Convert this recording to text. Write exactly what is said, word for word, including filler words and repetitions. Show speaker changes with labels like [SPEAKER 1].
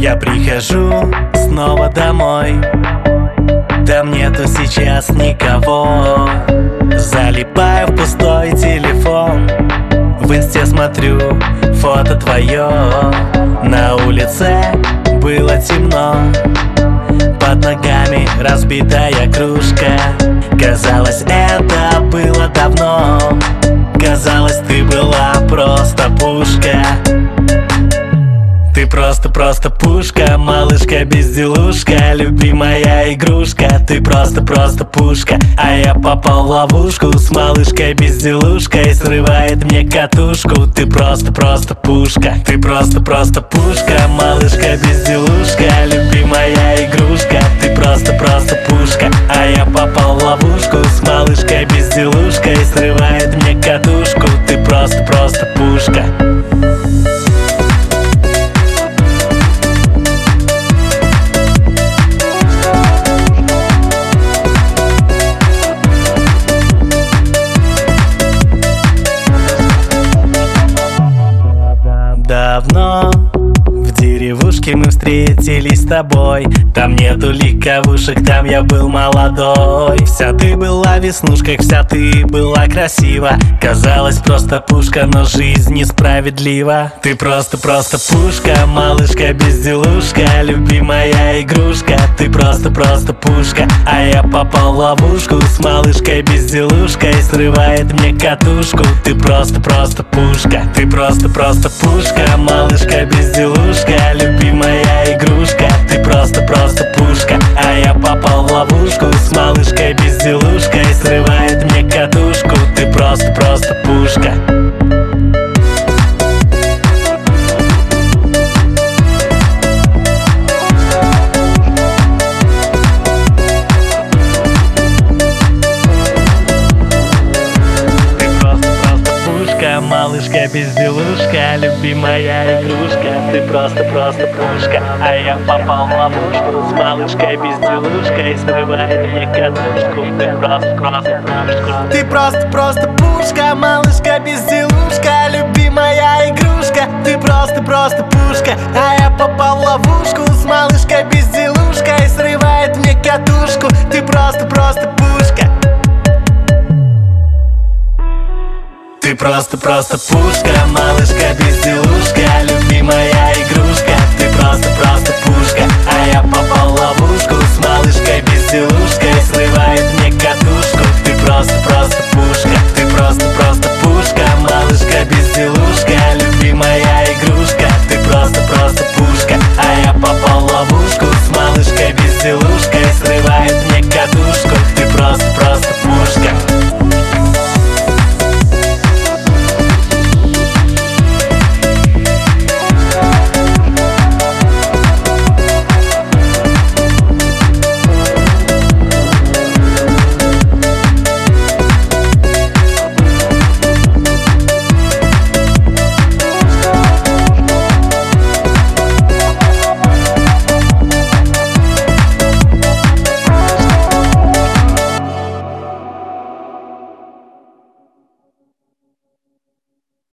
[SPEAKER 1] Я прихожу снова домой, там нету сейчас никого. Залипаю в пустой телефон, в инсте смотрю фото твое. На улице было темно, под ногами разбитая кружка. Казалось, это было давно, казалось, ты была просто пушка. Ты просто-просто пушка, малышка-безделушка, любимая игрушка. Ты просто-просто пушка, а я попал в ловушку с малышкой-безделушкой, срывает мне катушку. Ты просто-просто пушка, ты просто-просто пушка, малышка-безделушка, любимая игрушка. Ты просто-просто пушка, а я попал в ловушку с малышкой-безделушкой, срывает мне катушку. Ты просто-просто пушка. Давно в деревушке мы встретились с тобой. Там нету ликовушек, там я был молодой. Вся ты была в веснушках, вся ты была красива. Казалось, просто пушка, но жизнь несправедлива. Ты просто-просто пушка, малышка-безделушка, любимая игрушка. Ты просто-просто пушка, а я попал в ловушку с малышкой-безделушкой, срывает мне катушку. Ты просто-просто пушка, ты просто-просто пушка, малышка-безделушка, любимая игрушка. Ты просто-просто пушка, а я попал в ловушку с малышкой-безделушкой, срывает мне катушку. Ты просто-просто пушка. Малышка-безделушка, любимая игрушка. Ты просто-просто пушка, а я попал в ловушку с малышкой-безделушкой, срывает мне катушку. Ты просто-просто пушка. Ты просто-просто пушка, малышка-безделушка, любимая игрушка. Ты просто-просто пушка, а я попал в ловушку с малышкой-безделушкой, срывает мне катушку. Ты просто-просто пушка. Ты просто-просто пушка, малышка-безделушка, любимая игрушка. Ты просто-просто пушка, а я попал в ловушку с малышкой-безделушкой, срывает мне катушку. Ты просто-просто пушка, ты просто-просто